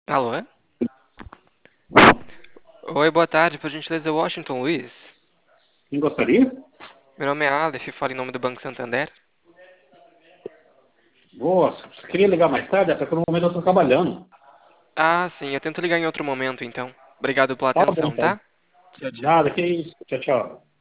Alô? Oi, boa tarde, por gentileza, Washington Luiz. Quem gostaria? Meu nome é Aleph, falo em nome do Banco Santander. Nossa, você queria ligar mais tarde? Até que no momento eu estou trabalhando. Ah, sim, eu tento ligar em outro momento, então. Obrigado pela Tá bom, atenção, então. tá? Tchau, tchau. Nada, que isso. Tchau, tchau.